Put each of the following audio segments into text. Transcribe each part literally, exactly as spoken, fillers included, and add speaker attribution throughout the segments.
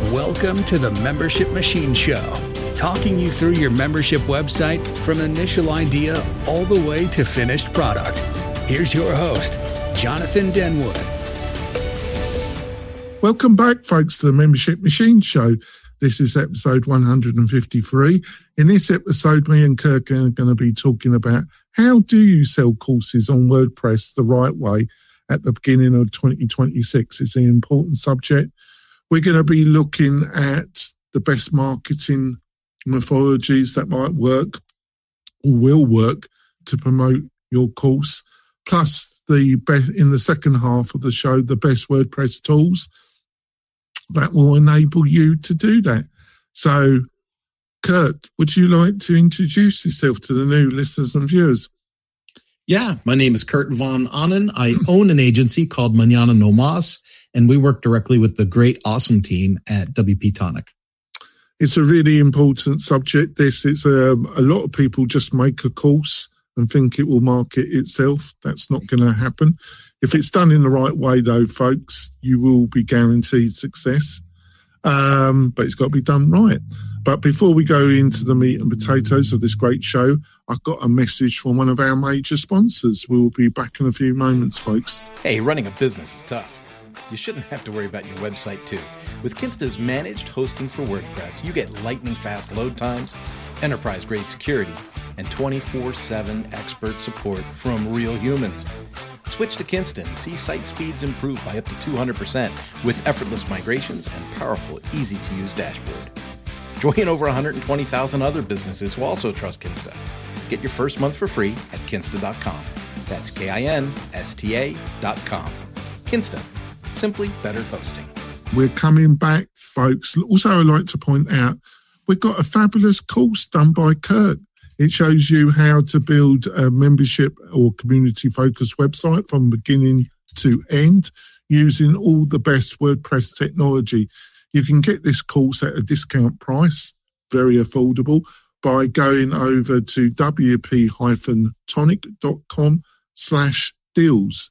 Speaker 1: Welcome to the Membership Machine Show, talking you through your membership website from initial idea all the way to finished product. Here's your host, Jonathan Denwood.
Speaker 2: Welcome back, folks, to the Membership Machine Show. This is episode one hundred fifty-three. In this episode, me and Kirk are going to be talking about how do you sell courses on WordPress the right way at the beginning of twenty twenty-six. It's an important subject. We're going to be looking at the best marketing methodologies that might work or will work to promote your course. Plus, the be- in the second half of the show, the best WordPress tools that will enable you to do that. So, Kurt, would you like to introduce yourself to the new listeners and viewers?
Speaker 3: Yeah, my name is Kurt Von Ahnen. I own an agency called Mañana No Mas, and we work directly with the great, awesome team at W P Tonic.
Speaker 2: It's a really important subject, this. It's a, a lot of people just make a course and think it will market itself. That's not going to happen. If it's done in the right way, though, folks, you will be guaranteed success. Um, but it's got to be done right. But before we go into the meat and potatoes of this great show, I've got a message from one of our major sponsors. We'll be back in a few moments, folks.
Speaker 4: Hey, running a business is tough. You shouldn't have to worry about your website, too. With Kinsta's managed hosting for WordPress, you get lightning-fast load times, enterprise-grade security, and twenty-four seven expert support from real humans. Switch to Kinsta and see site speeds improve by up to two hundred percent with effortless migrations and powerful, easy-to-use dashboard. Join over one hundred twenty thousand other businesses who also trust Kinsta. Get your first month for free at kinsta dot com. That's K I N S T A dot com. Kinsta. Simply better hosting.
Speaker 2: We're coming back, folks. Also, I'd like to point out, we've got a fabulous course done by Kurt. It shows you how to build a membership or community-focused website from beginning to end using all the best WordPress technology. You can get this course at a discount price, very affordable, by going over to wp-tonic.com slash deals.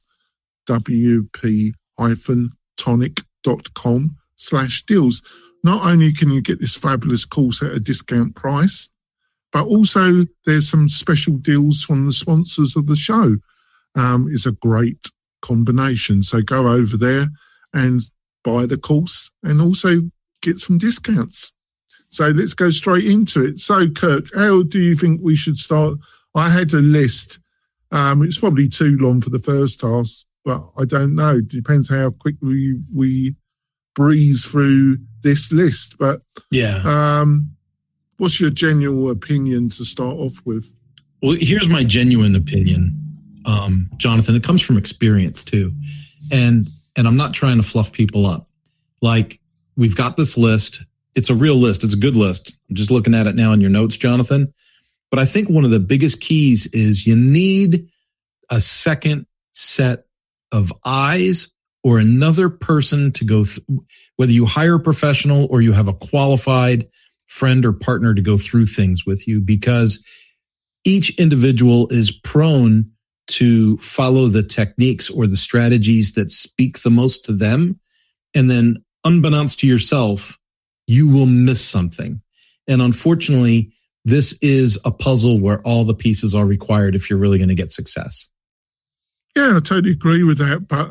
Speaker 2: wp-tonic.com slash deals. Not only can you get this fabulous course at a discount price, but also there's some special deals from the sponsors of the show. Um, it's a great combination. So go over there and buy the course and also get some discounts. So let's go straight into it. So, Kirk, how do you think we should start? I had a list. Um, it's probably too long for the first task, but I don't know. It depends how quickly we breeze through this list. But
Speaker 3: yeah,
Speaker 2: um, what's your genuine opinion to start off with?
Speaker 3: Well, here's my genuine opinion, um, Jonathan. It comes from experience too, and and I'm not trying to fluff people up. Like, we've got this list. It's a real list. It's a good list. I'm just looking at it now in your notes, Jonathan. But I think one of the biggest keys is you need a second set of eyes or another person to go th- whether you hire a professional or you have a qualified friend or partner to go through things with you, because each individual is prone to follow the techniques or the strategies that speak the most to them. And then unbeknownst to yourself, you will miss something. And unfortunately, this is a puzzle where all the pieces are required if you're really going to get success.
Speaker 2: Yeah, I totally agree with that. But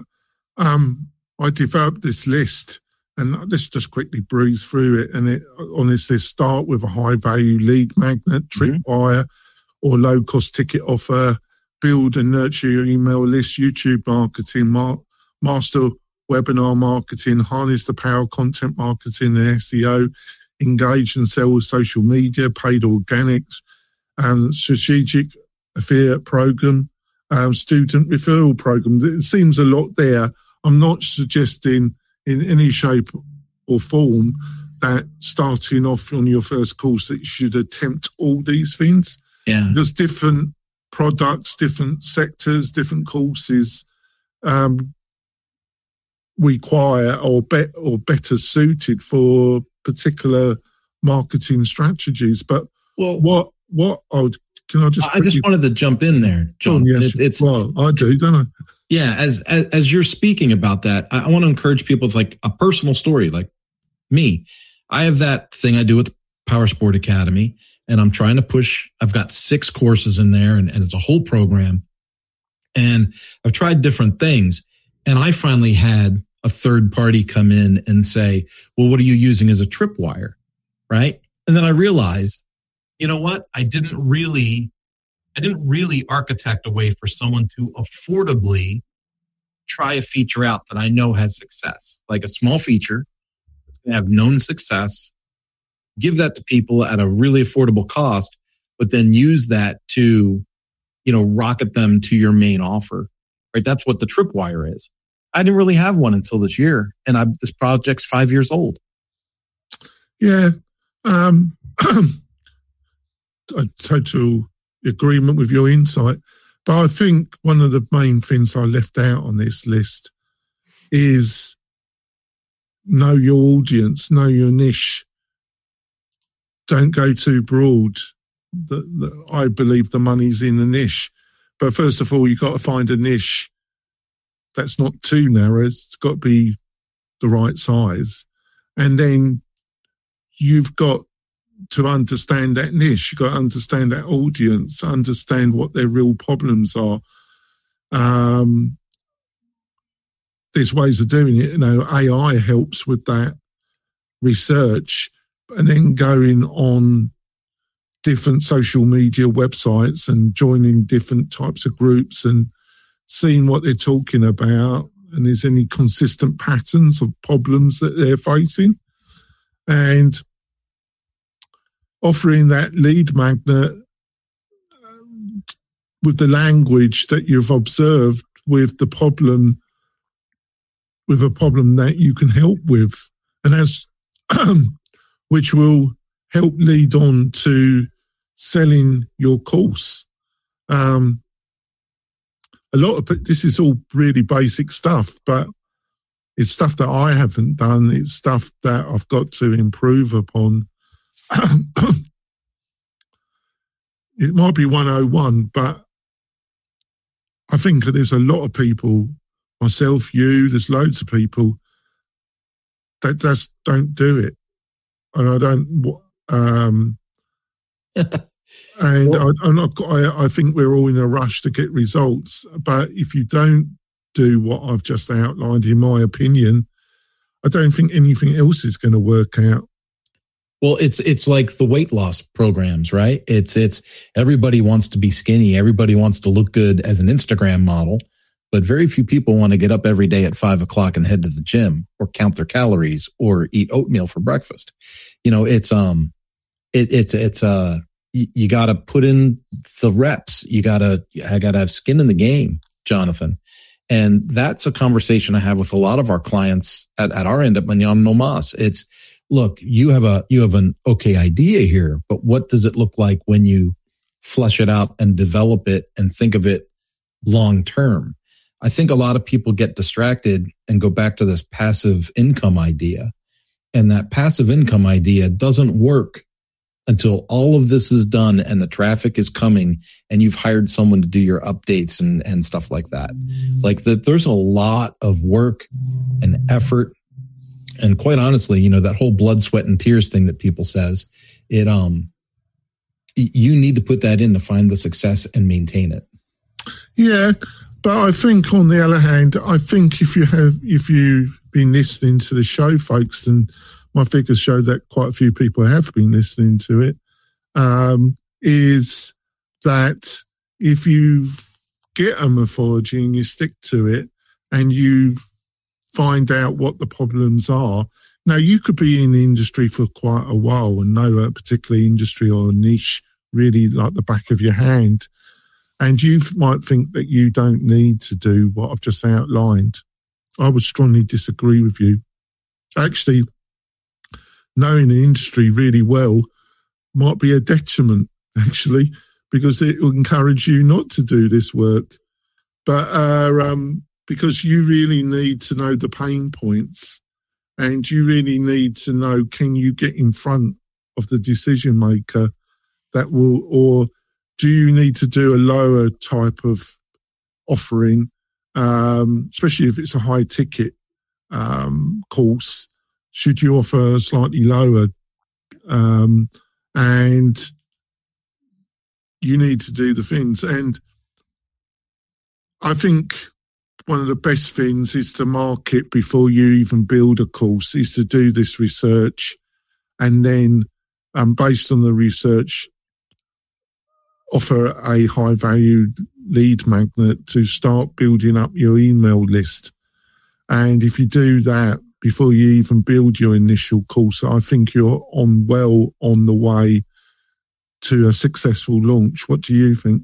Speaker 2: um, I developed this list, and let's just quickly breeze through it. And it, on this list, start with a high-value lead magnet, tripwire, mm-hmm. or low-cost ticket offer, build and nurture your email list, YouTube marketing, mar- master webinar marketing, harness the power of content marketing and S E O, engage and sell with social media, paid organics, um, strategic affiliate program, um, student referral program. It seems a lot there. I'm not suggesting in any shape or form that starting off on your first course that you should attempt all these things.
Speaker 3: Yeah.
Speaker 2: There's different products, different sectors, different courses um, require or, be- or better suited for particular marketing strategies. But
Speaker 3: well,
Speaker 2: what what I would can I just
Speaker 3: I just wanted to jump in there, John.
Speaker 2: Oh, yes,
Speaker 3: it's, it's
Speaker 2: well, I do, don't I?
Speaker 3: Yeah, as, as as you're speaking about that, I, I want to encourage people with like a personal story. Like, me. I have that thing I do with Power Sport Academy, and I'm trying to push. I've got six courses in there, and, and it's a whole program. And I've tried different things. And I finally had a third party come in and say, well, what are you using as a tripwire? Right. And then I realized, you know what? I didn't really, I didn't really architect a way for someone to affordably try a feature out that I know has success, like a small feature that's going to have known success, give that to people at a really affordable cost, but then use that to, you know, rocket them to your main offer, right? That's what the tripwire is. I didn't really have one until this year, and I, this project's five years old.
Speaker 2: Yeah. Um, I total agreement with your insight. But I think one of the main things I left out on this list is know your audience, know your niche. Don't go too broad. The, the, I believe the money's in the niche. But first of all, you've got to find a niche that's not too narrow. It's got to be the right size. And then you've got to understand that niche. You've got to understand that audience, understand what their real problems are. Um, there's ways of doing it. You know, A I helps with that research, and then going on different social media websites and joining different types of groups and seeing what they're talking about, and there's any consistent patterns of problems that they're facing, and offering that lead magnet with the language that you've observed with the problem, with a problem that you can help with, and as which will help lead on to selling your course. Um, a lot of this is all really basic stuff, but it's stuff that I haven't done. It's stuff that I've got to improve upon. It might be one oh one, but I think there's a lot of people, myself, you, there's loads of people that just don't do it. And I don't, um, and I, I'm not, I, I think we're all in a rush to get results. But if you don't do what I've just outlined, in my opinion, I don't think anything else is going to work out.
Speaker 3: Well, it's it's like the weight loss programs, right? It's it's everybody wants to be skinny. Everybody wants to look good as an Instagram model, but very few people want to get up every day at five o'clock and head to the gym or count their calories or eat oatmeal for breakfast. You know, it's um, it, it's it's uh, you, you got to put in the reps. You gotta I gotta have skin in the game, Jonathan. And that's a conversation I have with a lot of our clients at, at our end at Mañana No Mas. It's, look, you have a you have an okay idea here, but what does it look like when you flesh it out and develop it and think of it long term? I think a lot of people get distracted and go back to this passive income idea. And that passive income idea doesn't work until all of this is done and the traffic is coming and you've hired someone to do your updates and, and stuff like that. Like the, there's a lot of work and effort. And quite honestly, you know, that whole blood, sweat, and tears thing that people says, it, um, you need to put that in to find the success and maintain it.
Speaker 2: Yeah. But I think on the other hand, I think if you have, if you've been listening to the show, folks, and my figures show that quite a few people have been listening to it, um, is that if you get a morphology and you stick to it and you find out what the problems are. Now, you could be in the industry for quite a while and know a particular industry or niche really like the back of your hand. And you might think that you don't need to do what I've just outlined. I would strongly disagree with you. Actually, knowing the industry really well might be a detriment, actually, because it will encourage you not to do this work. But uh, um, because you really need to know the pain points, and you really need to know, can you get in front of the decision maker that will, or do you need to do a lower type of offering, um, especially if it's a high ticket um, course? Should you offer slightly lower? Um, and you need to do the things. And I think one of the best things is to market before you even build a course, is to do this research, and then um, based on the research, offer a high value lead magnet to start building up your email list. And if you do that before you even build your initial course, I think you're on well on the way to a successful launch. What do you think?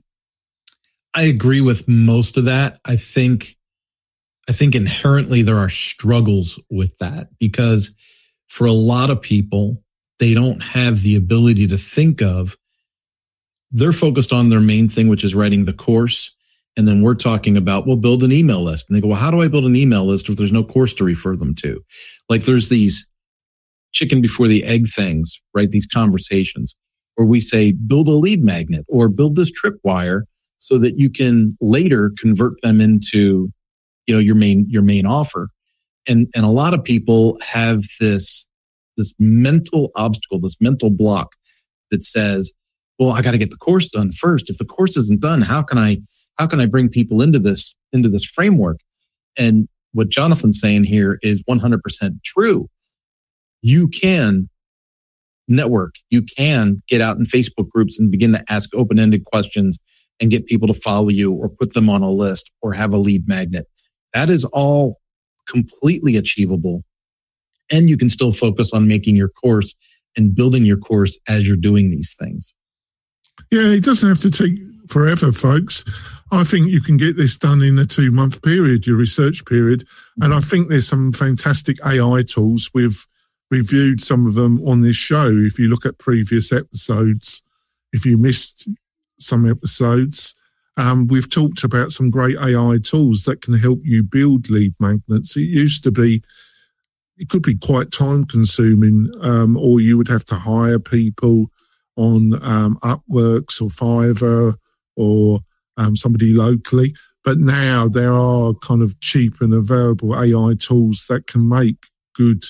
Speaker 3: I agree with most of that. I think, I think inherently there are struggles with that, because for a lot of people, they don't have the ability to think of, they're focused on their main thing, which is writing the course. And then we're talking about, well, build an email list. And they go, well, how do I build an email list if there's no course to refer them to? Like there's these chicken before the egg things, right? These conversations where we say, build a lead magnet or build this tripwire so that you can later convert them into, you know, your main, your main offer. And, and a lot of people have this, this mental obstacle, this mental block that says, well, I got to get the course done first. If the course isn't done, how can I, how can I bring people into this, into this framework? And what Jonathan's saying here is one hundred percent true. You can network. You can get out in Facebook groups and begin to ask open-ended questions and get people to follow you or put them on a list or have a lead magnet. That is all completely achievable. And you can still focus on making your course and building your course as you're doing these things.
Speaker 2: Yeah, it doesn't have to take forever, folks. I think you can get this done in a two-month period, your research period. And I think there's some fantastic A I tools. We've reviewed some of them on this show. If you look at previous episodes, if you missed some episodes, um, we've talked about some great A I tools that can help you build lead magnets. It used to be, it could be quite time-consuming, um, or you would have to hire people on um, Upworks or Fiverr or um, somebody locally. But now there are kind of cheap and available A I tools that can make good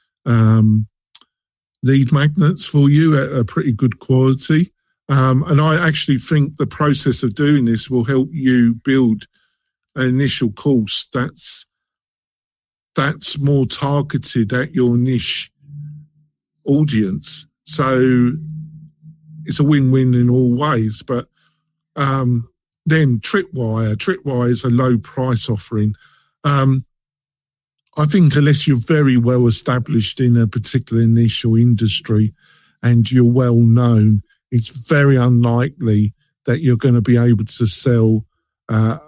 Speaker 2: um, lead magnets for you at a pretty good quality. Um, and I actually think the process of doing this will help you build an initial course that's that's more targeted at your niche audience. So it's a win-win in all ways. But um, then Tripwire, Tripwire is a low price offering. Um, I think unless you're very well established in a particular niche or industry and you're well known, it's very unlikely that you're going to be able to sell. Uh,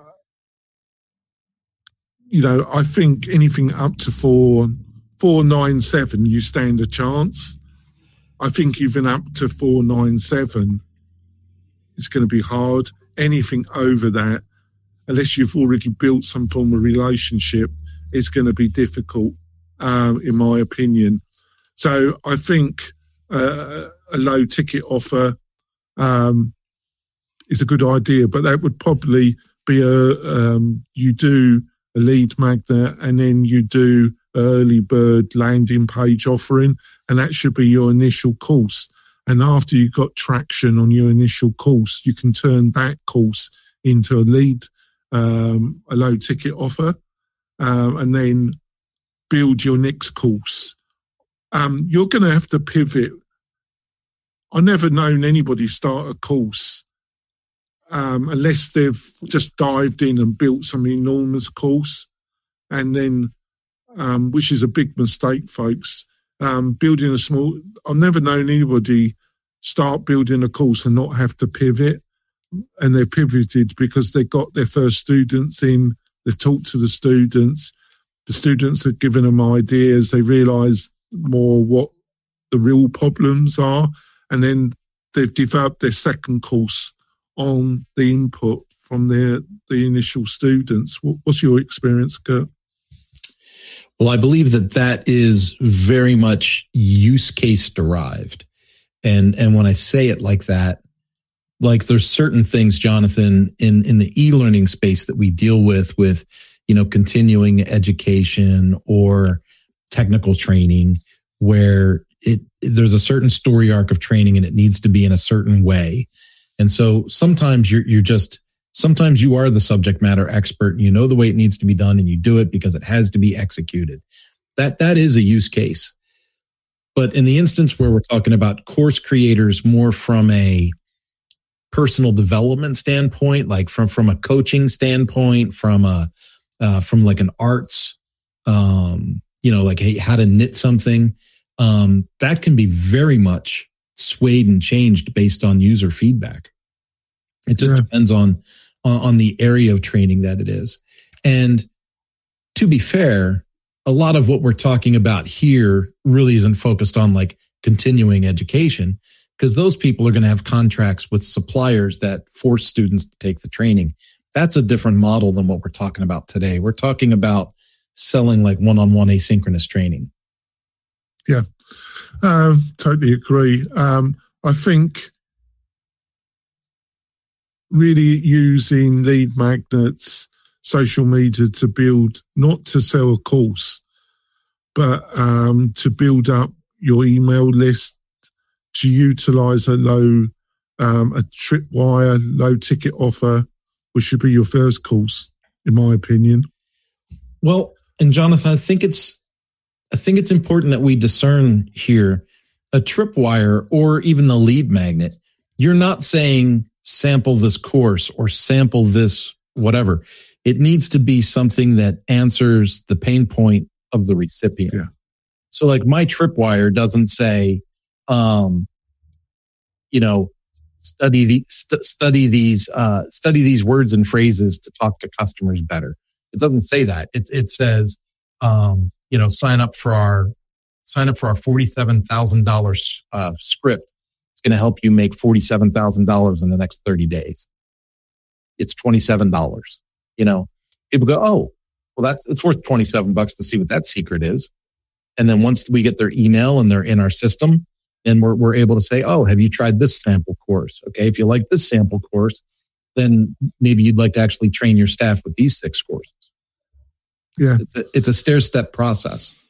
Speaker 2: you know, I think anything up to four, four nine seven, you stand a chance. I think even up to four nine seven, it's going to be hard. Anything over that, unless you've already built some form of relationship, it's going to be difficult, um, in my opinion. So I think uh, a low ticket offer um, is a good idea, but that would probably be a um, you do a lead magnet and then you do early bird landing page offering, and that should be your initial course. And after you've got traction on your initial course, you can turn that course into a lead, um, a low ticket offer, um, and then build your next course. Um, you're going to have to pivot. I've never known anybody start a course um, unless they've just dived in and built some enormous course, and then Um, which is a big mistake, folks. Um, building a small, I've never known anybody start building a course and not have to pivot. And they've pivoted because they got their first students in, they've talked to the students, the students have given them ideas, they realise more what the real problems are, and then they've developed their second course on the input from their the initial students. What, what's your experience, Kurt?
Speaker 3: Well, I believe that that is very much use case derived. And and when I say it like that, like there's certain things, Jonathan, in, in the e-learning space that we deal with, with, you know, continuing education or technical training where it there's a certain story arc of training and it needs to be in a certain way. And so sometimes you're you're just sometimes you are the subject matter expert and you know the way it needs to be done and you do it because it has to be executed. That that is a use case. But in the instance where we're talking about course creators more from a personal development standpoint, like from, from a coaching standpoint, from a uh, from like an arts, um, you know, like hey, how to knit something, um, that can be very much swayed and changed based on user feedback. It just yeah. depends on, on on the area of training that it is. And to be fair, a lot of what we're talking about here really isn't focused on like continuing education, because those people are going to have contracts with suppliers that force students to take the training. That's a different model than what we're talking about today. We're talking about selling like one-on-one asynchronous training.
Speaker 2: Yeah, uh, totally agree. Um, I think really using lead magnets, social media to build, not to sell a course, but um, to build up your email list, to utilize a low, um, a tripwire, low ticket offer, which should be your first course, in my opinion.
Speaker 3: Well, and Jonathan, I think it's, I think it's important that we discern here a tripwire or even the lead magnet. You're not saying sample this course or sample this whatever. It needs to be something that answers the pain point of the recipient.
Speaker 2: Yeah.
Speaker 3: So like my tripwire doesn't say, um, you know, study the, st- study these, uh, study these words and phrases to talk to customers better. It doesn't say that. It, it says, um, you know, sign up for our, sign up for our forty-seven thousand dollars, uh, script. It's going to help you make forty-seven thousand dollars in the next thirty days. It's twenty-seven dollars. You know, people go, oh, well, that's, it's worth twenty-seven bucks to see what that secret is. And then once we get their email and they're in our system, then we're, we're able to say, oh, have you tried this sample course? Okay. If you like this sample course, then maybe you'd like to actually train your staff with these six courses.
Speaker 2: Yeah.
Speaker 3: It's a, it's a stair-step process.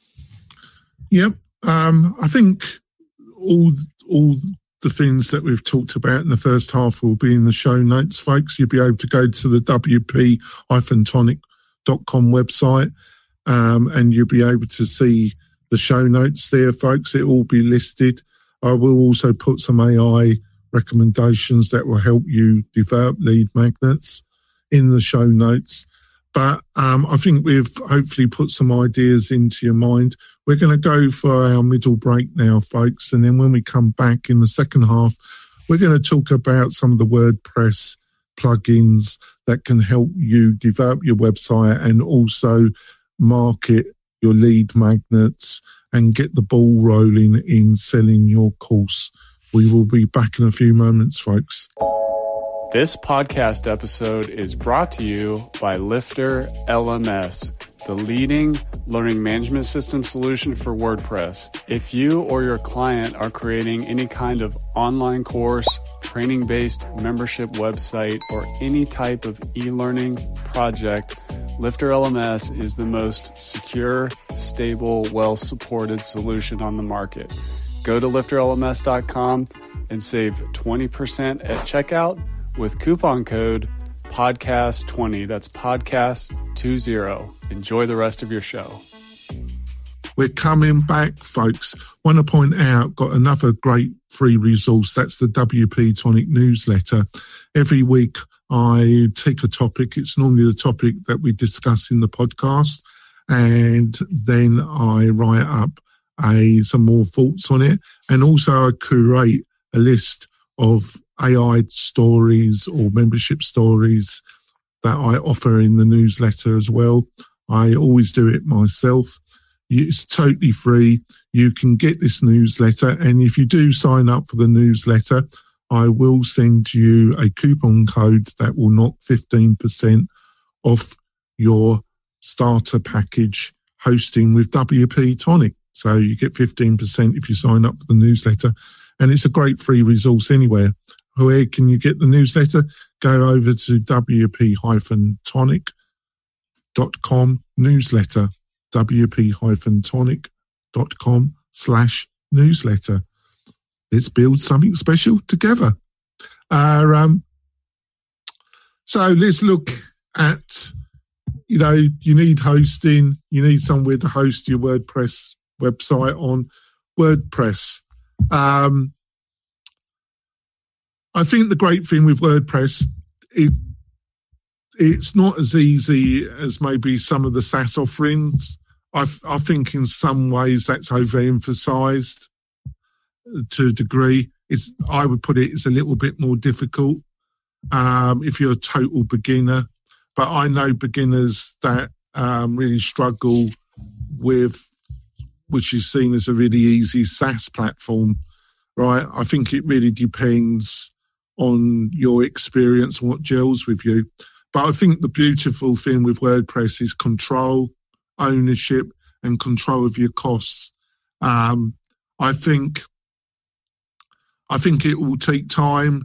Speaker 2: Yep. Um, I think all, all the things that we've talked about in the first half will be in the show notes, folks. You'll be able to go to the w p dash tonic dot com website, um, and you'll be able to see the show notes there, folks. It will be listed. I will also put some A I recommendations that will help you develop lead magnets in the show notes. But um, I think we've hopefully put some ideas into your mind. We're going to go for our middle break now, folks. And then when we come back in the second half, we're going to talk about some of the WordPress plugins that can help you develop your website and also market your lead magnets and get the ball rolling in selling your course. We will be back in a few moments, folks.
Speaker 5: This podcast episode is brought to you by Lifter L M S, the leading learning management system solution for WordPress. If you or your client are creating any kind of online course, training-based membership website, or any type of e-learning project, Lifter L M S is the most secure, stable, well-supported solution on the market. Go to lifter L M S dot com and save twenty percent at checkout with coupon code podcast twenty. That's podcast twenty. Enjoy the rest of your show.
Speaker 2: We're coming back, folks. Want to point out, got another great free resource. That's the W P Tonic newsletter. Every week I take a topic. It's normally the topic that we discuss in the podcast. And then I write up a, some more thoughts on it. And also I curate a list of A I stories or membership stories that I offer in the newsletter as well. I always do it myself. It's totally free. You can get this newsletter. And if you do sign up for the newsletter, I will send you a coupon code that will knock fifteen percent off your starter package hosting with W P Tonic. So you get fifteen percent if you sign up for the newsletter. And it's a great free resource anywhere. Where can you get the newsletter? Go over to w p dash tonic dot com newsletter, w p dash tonic dot com slash newsletter. Let's build something special together. Uh, um, so let's look at, you know, you need hosting. You need somewhere to host your WordPress website on. WordPress. Um, I think the great thing with WordPress, it, it's not as easy as maybe some of the SaaS offerings. I, I think in some ways that's overemphasized to a degree. It's, I would put it, it's a little bit more difficult um, if you're a total beginner. But I know beginners that um, really struggle with, which is seen as a really easy SaaS platform, right? I think it really depends on your experience and what gels with you. But I think the beautiful thing with WordPress is control, ownership, and control of your costs. Um, I think, I think it will take time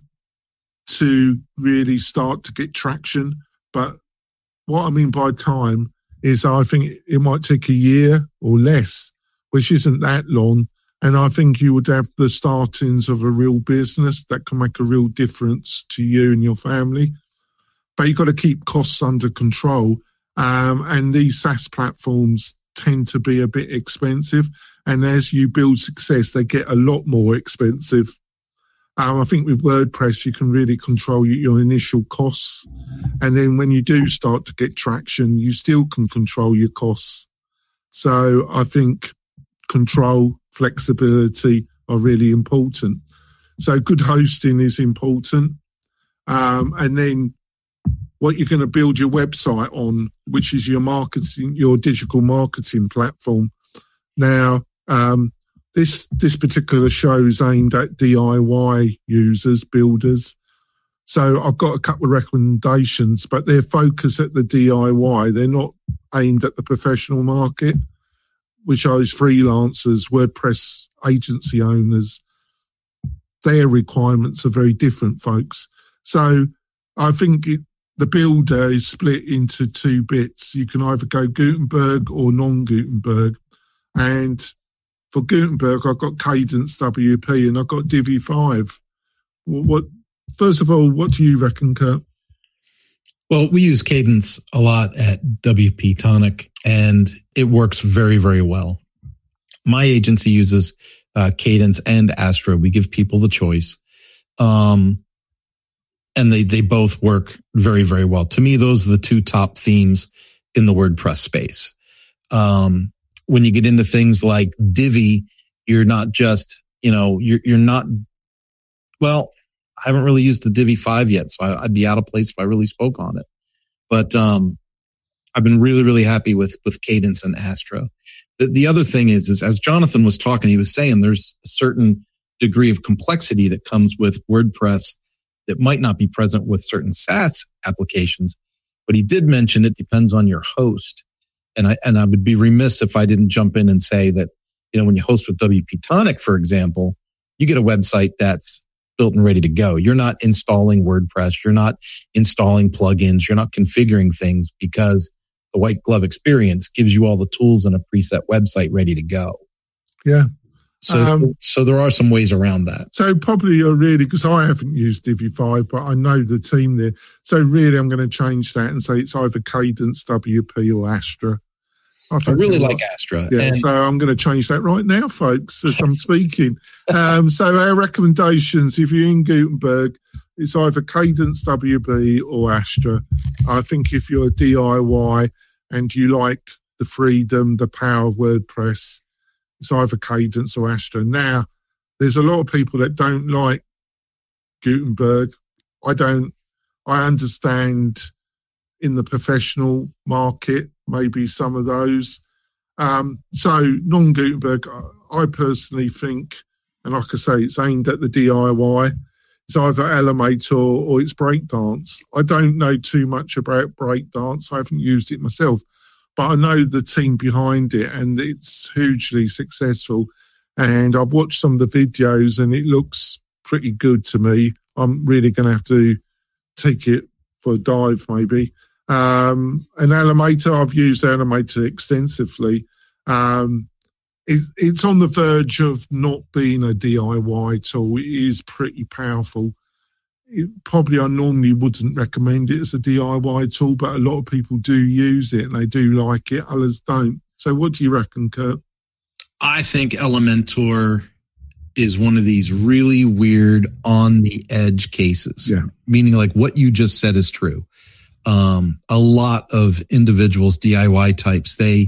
Speaker 2: to really start to get traction. But what I mean by time is I think it might take a year or less, which isn't that long. And I think you would have the startings of a real business that can make a real difference to you and your family. But you've got to keep costs under control. Um, and these SaaS platforms tend to be a bit expensive. And as you build success, they get a lot more expensive. Um, I think with WordPress, you can really control your initial costs. And then when you do start to get traction, you still can control your costs. So I think control, flexibility are really important. So good hosting is important. Um, and then what you're going to build your website on, which is your marketing, your digital marketing platform. Now, um, this this particular show is aimed at D I Y users, builders. So I've got a couple of recommendations, but they're focused at the D I Y. They're not aimed at the professional market, which are freelancers, WordPress agency owners. Their requirements are very different, folks. So I think it, the builder is split into two bits. You can either go Gutenberg or non-Gutenberg. And for Gutenberg, I've got Cadence W P and I've got Divi five. What, first of all, what do you reckon, Kurt?
Speaker 3: Well, we use Cadence a lot at W P Tonic, and it works very, very well. My agency uses uh, Cadence and Astra. We give people the choice. Um, and they, they both work very, very well. To me, those are the two top themes in the WordPress space. Um, when you get into things like Divi, you're not just, you know, you're, you're not, well, I haven't really used the Divi five yet, so I, I'd be out of place if I really spoke on it. But um, I've been really, really happy with with Cadence and Astra. The, the other thing is, is, as Jonathan was talking, he was saying there's a certain degree of complexity that comes with WordPress that might not be present with certain SaaS applications. But he did mention it depends on your host. And I and I would be remiss if I didn't jump in and say that, you know, when you host with W P Tonic, for example, you get a website that's built and ready to go. You're not installing WordPress. You're not installing plugins. You're not configuring things, because the white glove experience gives you all the tools and a preset website ready to go.
Speaker 2: Yeah.
Speaker 3: So,
Speaker 2: um,
Speaker 3: so there are some ways around that.
Speaker 2: So probably you're really, because I haven't used Divi five, but I know the team there. So really I'm going to change that and say it's either Cadence W P or Astra. I,
Speaker 3: I really like Astra.
Speaker 2: Yeah,
Speaker 3: and
Speaker 2: so I'm going to change that right now, folks, as I'm speaking. Um, so our recommendations, if you're in Gutenberg, it's either Cadence W P or Astra. I think if you're a D I Y and you like the freedom, the power of WordPress, it's either Cadence or Astra. Now, there's a lot of people that don't like Gutenberg. I don't. I understand in the professional market, maybe some of those. Um, so non-Gutenberg, I personally think, and like I say, it's aimed at the D I Y. It's either Elementor or it's Breakdance. I don't know too much about Breakdance. I haven't used it myself, but I know the team behind it and it's hugely successful. And I've watched some of the videos and it looks pretty good to me. I'm really going to have to take it for a dive maybe. Um, and Elementor, I've used Elementor extensively. Um, it, it's on the verge of not being a D I Y tool. It is pretty powerful. It, probably I normally wouldn't recommend it as a D I Y tool, but a lot of people do use it and they do like it. Others don't. So what do you reckon, Kurt?
Speaker 3: I think Elementor is one of these really weird on the edge cases.
Speaker 2: Yeah.
Speaker 3: Meaning like what you just said is true. Um, a lot of individuals, D I Y types, they,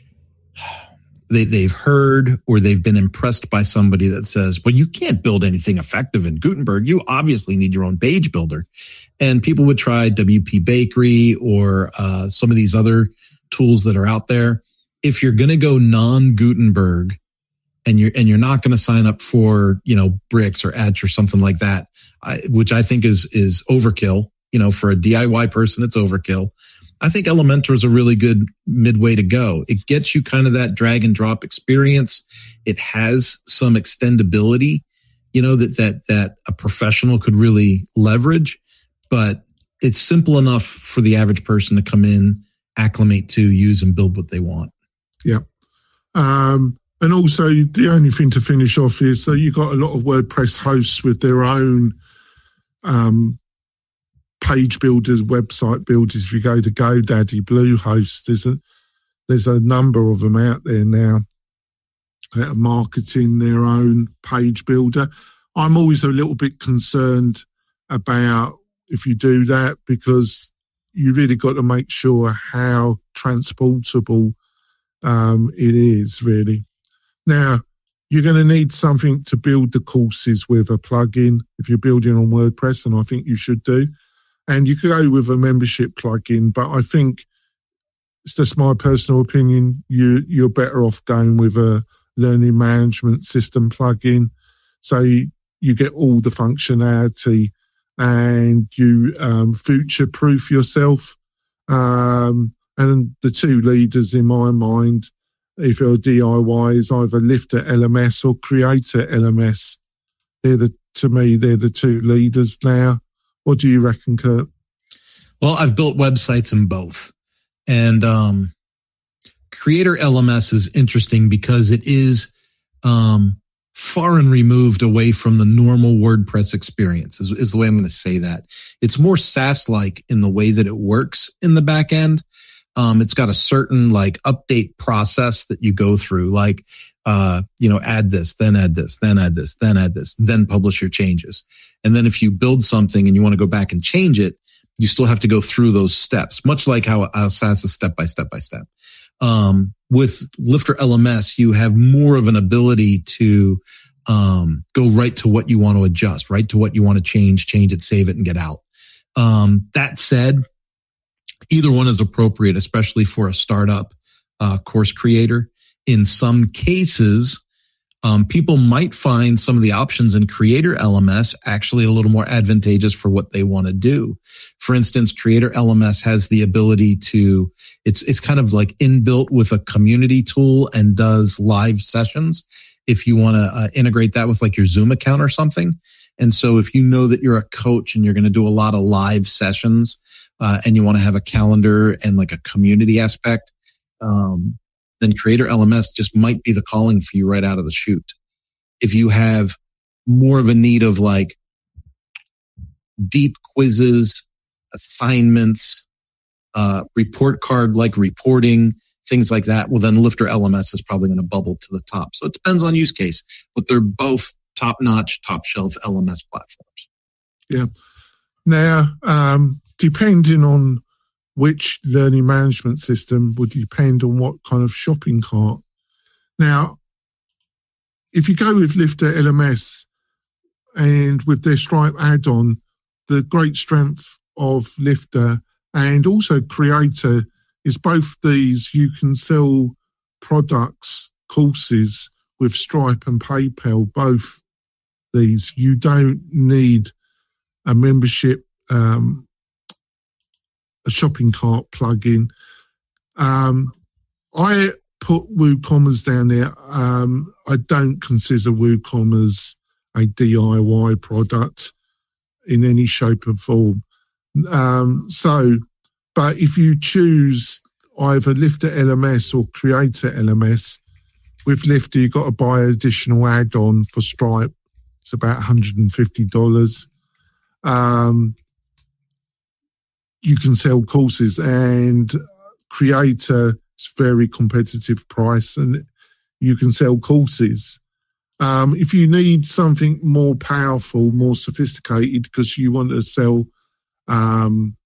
Speaker 3: they, they've heard or they've been impressed by somebody that says, well, you can't build anything effective in Gutenberg. You obviously need your own page builder. And people would try W P Bakery or uh, some of these other tools that are out there. If you're going to go non-Gutenberg and you're, and you're not going to sign up for, you know, Bricks or Etch or something like that, I, which I think is, is overkill. You know, for a D I Y person, it's overkill. I think Elementor is a really good midway to go. It gets you kind of that drag and drop experience. It has some extendability, you know, that, that, that a professional could really leverage, but it's simple enough for the average person to come in, acclimate to, use, and build what they want.
Speaker 2: Yeah. Um, and also the only thing to finish off is that you've got a lot of WordPress hosts with their own um, page builders, website builders. If you go to GoDaddy, Bluehost, there's a, there's a number of them out there now that are marketing their own page builder. I'm always a little bit concerned about if you do that, because you really got to make sure how transportable um, it is, really. Now, you're going to need something to build the courses with, a plugin, if you're building on WordPress, and I think you should do. And you could go with a membership plugin, but I think it's just my personal opinion. You, you're better off going with a learning management system plugin. So you, you get all the functionality and you um, future-proof yourself. Um, and the two leaders in my mind, if you're a D I Y, is either Lifter L M S or Creator L M S. They're the, to me, they're the two leaders now. What do you reckon, Kurt?
Speaker 3: Well, I've built websites in both. And um, Creator L M S is interesting because it is um, far and removed away from the normal WordPress experience, is, is the way I'm going to say that. It's more SaaS-like in the way that it works in the back end. Um, it's got a certain like update process that you go through, like, uh, you know, add this, then add this, then add this, then add this, then publish your changes. And then if you build something and you want to go back and change it, you still have to go through those steps, much like how a SaaS is step by step by step. Um, with Lifter L M S, you have more of an ability to um, go right to what you want to adjust, right to what you want to change, change it, save it, and get out. Um, that said, either one is appropriate, especially for a startup uh, course creator. In some cases, um, people might find some of the options in Creator L M S actually a little more advantageous for what they want to do. For instance, Creator L M S has the ability to, it's, it's kind of like inbuilt with a community tool and does live sessions if you want to uh, integrate that with like your Zoom account or something. And so if you know that you're a coach and you're going to do a lot of live sessions, uh, and you want to have a calendar and like a community aspect, um, then Creator L M S just might be the calling for you right out of the chute. If you have more of a need of like deep quizzes, assignments, uh, report card like reporting, things like that, well, then Lifter L M S is probably going to bubble to the top. So it depends on use case, but they're both top-notch, top-shelf L M S platforms.
Speaker 2: Yeah. Now, um, depending on which learning management system would depend on what kind of shopping cart. Now, if you go with Lifter L M S and with their Stripe add-on, the great strength of Lifter and also Creator is both these, you can sell products, courses with Stripe and PayPal, both these. You don't need a membership, um, a shopping cart plugin. Um, I put WooCommerce down there. Um, I don't consider WooCommerce a D I Y product in any shape or form. Um, so, but if you choose either Lifter L M S or Creator L M S, with Lifter, you've got to buy an additional add-on for Stripe. It's about one hundred fifty dollars. Um, you can sell courses, and Creator is very competitive price, and you can sell courses. Um, if you need something more powerful, more sophisticated, because you want to sell um,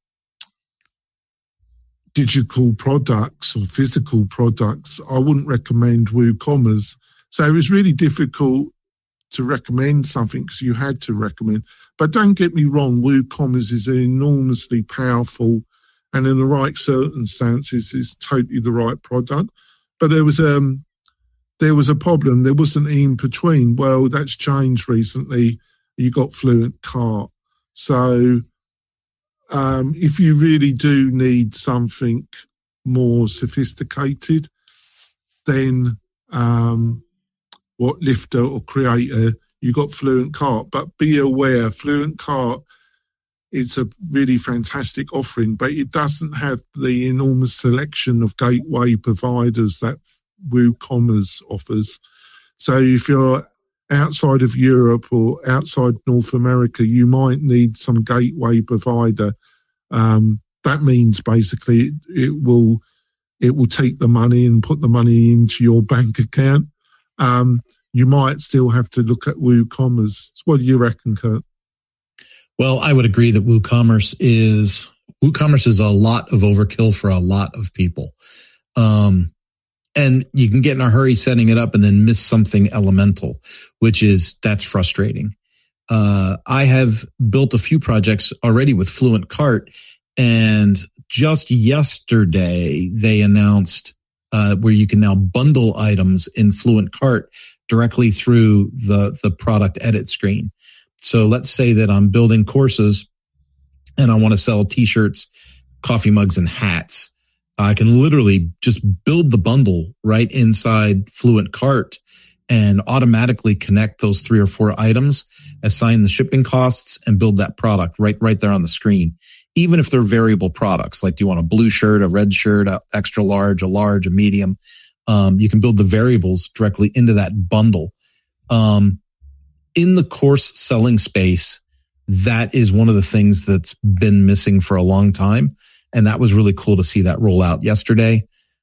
Speaker 2: digital products or physical products, I wouldn't recommend WooCommerce. So it was really difficult to recommend something because you had to recommend. But don't get me wrong, WooCommerce is enormously powerful, and in the right circumstances is totally the right product. But there was um there was a problem. There wasn't in between. Well, that's changed recently. You got Fluent Cart. So um, if you really do need something more sophisticated, then um, what Lifter or Creator, you got Fluent Cart. But be aware, Fluent Cart, it's a really fantastic offering, but it doesn't have the enormous selection of gateway providers that WooCommerce offers. So if you're outside of Europe or outside North America, you might need some gateway provider. Um, that means basically it, it will it will take the money and put the money into your bank account. Um, you might still have to look at WooCommerce. What do you reckon, Kurt?
Speaker 3: Well, I would agree that WooCommerce is WooCommerce is a lot of overkill for a lot of people. Um, and you can get in a hurry setting it up and then miss something elemental, which is, that's frustrating. Uh, I have built a few projects already with Fluent Cart, and just yesterday they announced uh, where you can now bundle items in Fluent Cart directly through the, the product edit screen. So let's say that I'm building courses and I want to sell t-shirts, coffee mugs, and hats. I can literally just build the bundle right inside Fluent Cart and automatically connect those three or four items, assign the shipping costs, and build that product right, right there on the screen. Even if they're variable products, like do you want a blue shirt, a red shirt, a extra large, a large, a medium, um, you can build the variables directly into that bundle. Um, in the course selling space, that is one of the things that's been missing for a long time. And that was really cool to see that roll out yesterday.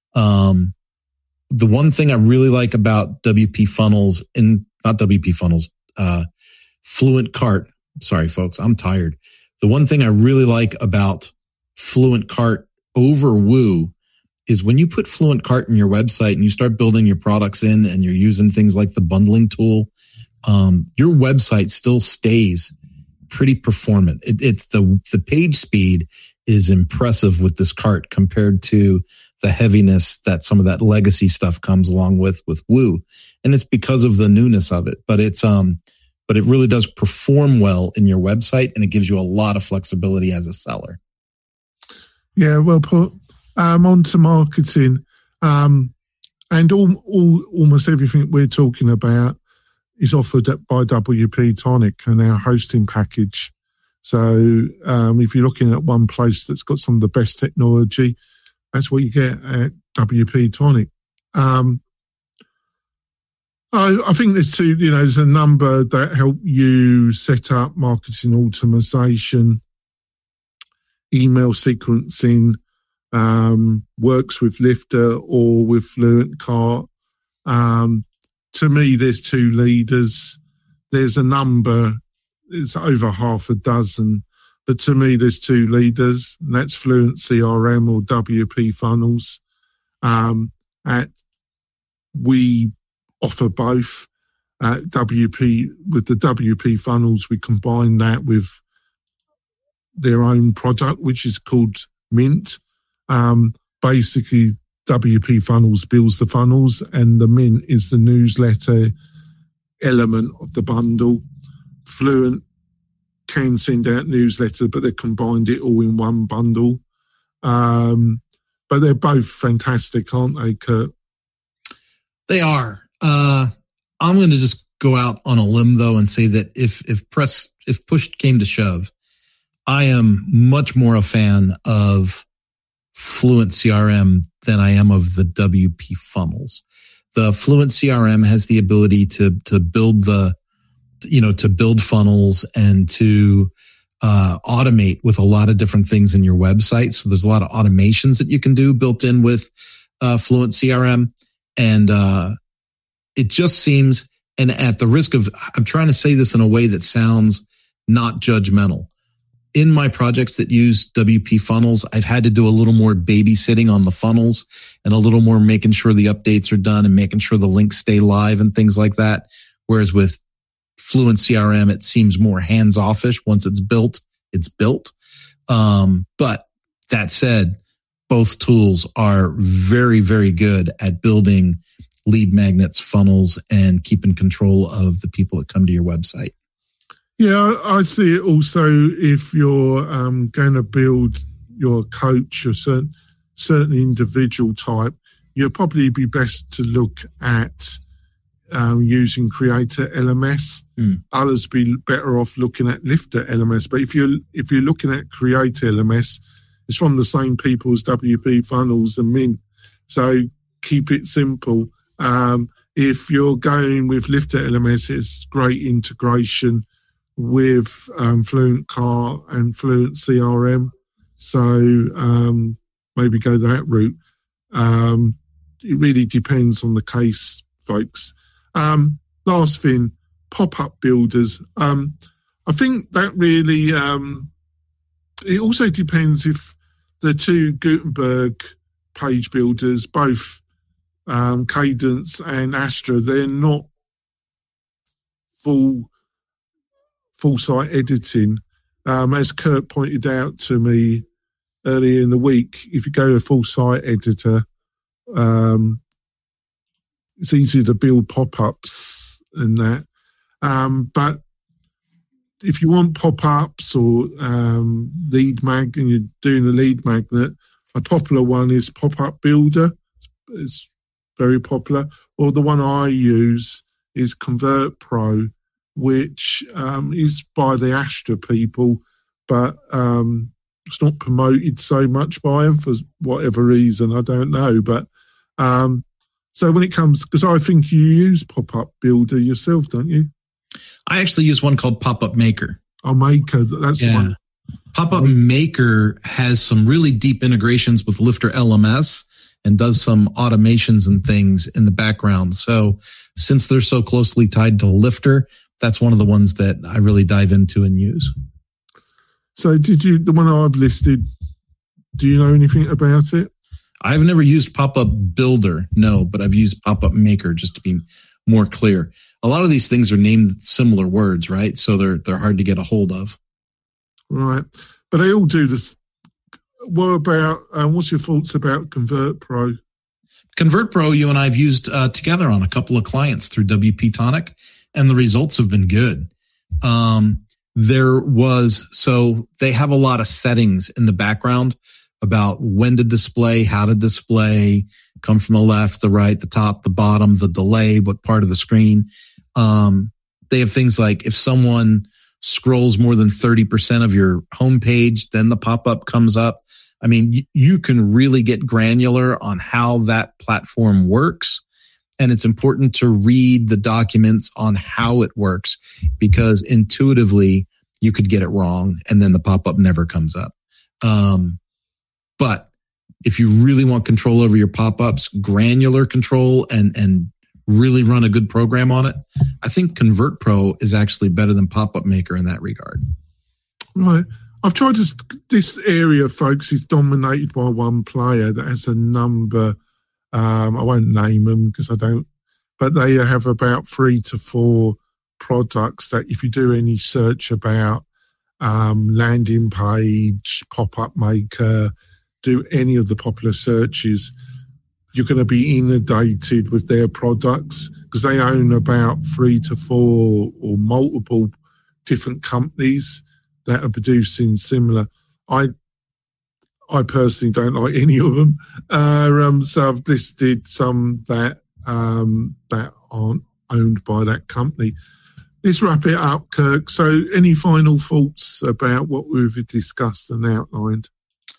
Speaker 3: Um, the one thing I really like about W P Funnels, in not W P Funnels, uh, Fluent Cart. Sorry, folks, I'm tired. The one thing I really like about Fluent Cart over Woo is when you put Fluent Cart in your website and you start building your products in and you're using things like the bundling tool, um, your website still stays pretty performant. It, it's the, the page speed is impressive with this cart compared to the heaviness that some of that legacy stuff comes along with, with Woo. And it's because of the newness of it, but it's, um, but it really does perform well in your website, and it gives you a lot of flexibility as a seller.
Speaker 2: Yeah, well put. Um, on to marketing. Um, and all, all, almost everything we're talking about is offered by W P Tonic and our hosting package. So um, if you're looking at one place that's got some of the best technology, that's what you get at W P Tonic. Um, I, I think there's two, you know, there's a number that help you set up marketing automation, email sequencing, um, works with Lifter or with Fluent Cart. Um, to me, there's two leaders. There's a number, it's over half a dozen, but to me, there's two leaders, and that's Fluent C R M or W P Funnels. Um, at we offer both. At W P, with the W P Funnels, we combine that with their own product, which is called Mint. Um, basically, W P Funnels builds the funnels, and the Mint is the newsletter element of the bundle. Fluent can send out newsletter, but they combined it all in one bundle. Um, but they're both fantastic, aren't they, Kurt?
Speaker 3: They are. Uh, I'm going to just go out on a limb, though, and say that if if press if push came to shove, I am much more a fan of Fluent C R M than I am of the W P Funnels. the Fluent C R M has the ability to to build the, you know, to build funnels and to uh, automate with a lot of different things in your website. So there's a lot of automations that you can do built in with uh, Fluent C R M. And uh, it just seems, and at the risk of, I'm trying to say this in a way that sounds not judgmental. In my projects that use W P funnels, I've had to do a little more babysitting on the funnels and a little more making sure the updates are done and making sure the links stay live and things like that. Whereas with Fluent C R M, it seems more hands-offish. Once it's built, it's built. Um, but that said, both tools are very, very good at building lead magnets, funnels, and keeping control of the people that come to your website.
Speaker 2: Yeah, I see it also if you're um, going to build your coach or certain, certain individual type, you'll probably be best to look at um, using Creator L M S. Mm. Others be better off looking at Lifter L M S. But if you're if you're looking at Creator L M S, it's from the same people as W P Funnels and Mint. So keep it simple. Um, if you're going with Lifter L M S, it's great integration with um, Fluent Car and Fluent C R M. So um, maybe go that route. Um, it really depends on the case, folks. Um, last thing, pop-up builders. Um, I think that really, um, it also depends if the two Gutenberg page builders, both um, Cadence and Astra, they're not full full site editing. Um, as Kurt pointed out to me earlier in the week, if you go to a full site editor, um, it's easy to build pop-ups and that. Um, but if you want pop-ups or um, lead mag and you're doing a lead magnet, a popular one is Pop-Up Builder. It's very popular. Or the one I use is Convert Pro, which um, is by the Astra people, but um, it's not promoted so much by them for whatever reason. I don't know. But um, so when it comes, because I think you use Pop-Up Builder yourself, don't you?
Speaker 3: I actually use one called Pop-Up Maker.
Speaker 2: Oh, Maker. That's
Speaker 3: yeah.
Speaker 2: the one.
Speaker 3: Pop-Up Maker has some really deep integrations with Lifter L M S and does some automations and things in the background. So since they're so closely tied to Lifter, that's one of the ones that I really dive into and use.
Speaker 2: So did you, the one I've listed, do you know anything about it?
Speaker 3: I've never used Pop-Up Builder, no, but I've used Pop-Up Maker just to be more clear. A lot of these things are named similar words, right? So they're they're hard to get a hold of.
Speaker 2: Right. But they all do this. What about, um, what's your thoughts about Convert Pro?
Speaker 3: Convert Pro, you and I have used uh, together on a couple of clients through W P Tonic, and the results have been good. Um, there was, so they have a lot of settings in the background about when to display, how to display, come from the left, the right, the top, the bottom, the delay, what part of the screen. Um, they have things like if someone scrolls more than thirty percent of your homepage, then the pop-up comes up. I mean, you, you can really get granular on how that platform works. And it's important to read the documents on how it works, because intuitively you could get it wrong and then the pop-up never comes up. Um, but if you really want control over your pop-ups, granular control, and, and really run a good program on it, I think Convert Pro is actually better than Pop-Up Maker in that regard.
Speaker 2: Right. I've tried to, this area, folks, is dominated by one player that has a number. Um, I won't name them because I don't, but they have about three to four products that if you do any search about um, landing page, Pop-Up Maker, do any of the popular searches, you're going to be inundated with their products because they own about three to four or multiple different companies that are producing similar. I I personally don't like any of them. Uh, um, so I've listed some that um, that aren't owned by that company. Let's wrap it up, Kirk. So any final thoughts about what we've discussed and outlined?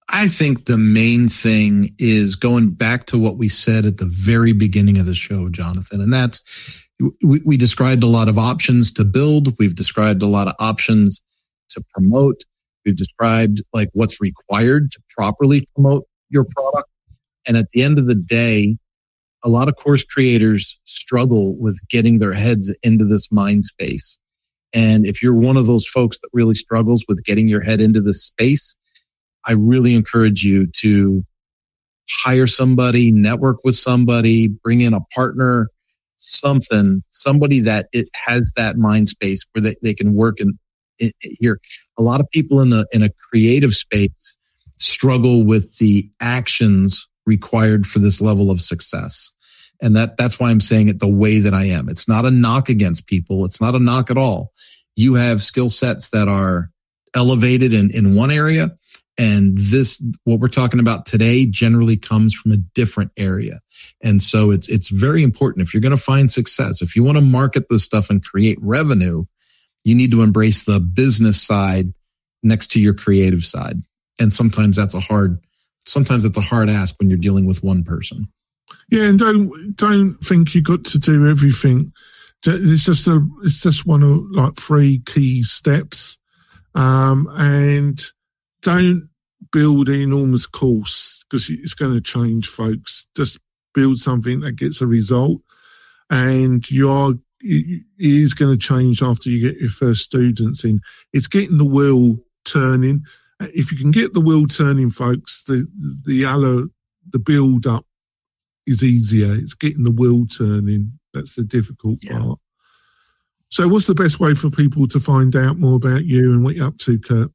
Speaker 3: I think the main thing is going back to what we said at the very beginning of the show, Jonathan, and that's we, we described a lot of options to build. We've described a lot of options to promote. We've described like what's required to properly promote your product. And at the end of the day, a lot of course creators struggle with getting their heads into this mind space. And if you're one of those folks that really struggles with getting your head into this space, I really encourage you to hire somebody, network with somebody, bring in a partner, something, somebody that it has that mind space where they, they can work in, in here. A lot of people in the in a creative space struggle with the actions required for this level of success. And that that's why I'm saying it the way that I am. It's not a knock against people. It's not a knock at all. You have skill sets that are elevated in, in one area. And this, what we're talking about today generally comes from a different area. And so it's, it's very important. If you're going to find success, if you want to market this stuff and create revenue, you need to embrace the business side next to your creative side. And sometimes that's a hard, sometimes it's a hard ask when you're dealing with one person.
Speaker 2: Yeah. And don't, don't think you got to do everything. It's just a, it's just one of like three key steps. Um, and don't build an enormous course because it's going to change, folks. Just build something that gets a result, and you are it is going to change after you get your first students in. It's getting the wheel turning. If you can get the wheel turning, folks, the the other the build up is easier. It's getting the wheel turning that's the difficult yeah. part. So, what's the best way for people to find out more about you and what you're up to, Kurt?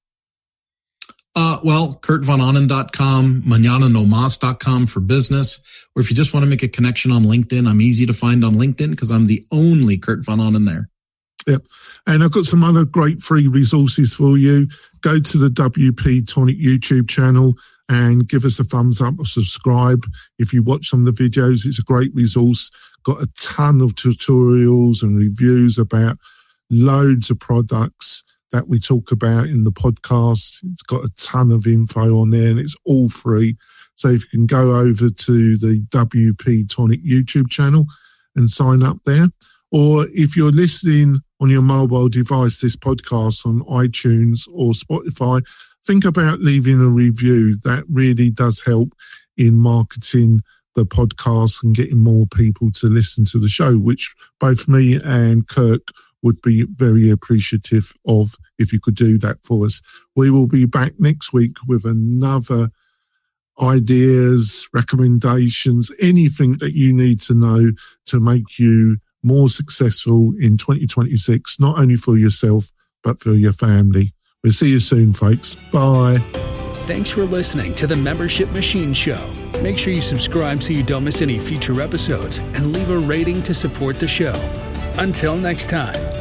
Speaker 3: Uh, well, kurt von ahnen dot com, manana no mas dot com for business. Or if you just want to make a connection on LinkedIn, I'm easy to find on LinkedIn because I'm the only Kurt von Ahnen there.
Speaker 2: Yep. And I've got some other great free resources for you. Go to the W P Tonic YouTube channel and give us a thumbs up or subscribe. If you watch some of the videos, it's a great resource. Got a ton of tutorials and reviews about loads of products that we talk about in the podcast. It's got a ton of info on there and it's all free. So if you can go over to the W P Tonic YouTube channel and sign up there, or if you're listening on your mobile device, this podcast on iTunes or Spotify, think about leaving a review. That really does help in marketing the podcast and getting more people to listen to the show, which both me and Kirk would be very appreciative of if you could do that for us. We will be back next week with another ideas, recommendations, anything that you need to know to make you more successful in twenty twenty-six, not only for yourself, but for your family. We'll see you soon, folks. Bye.
Speaker 1: Thanks for listening to the Membership Machine Show. Make sure you subscribe so you don't miss any future episodes and leave a rating to support the show. Until next time.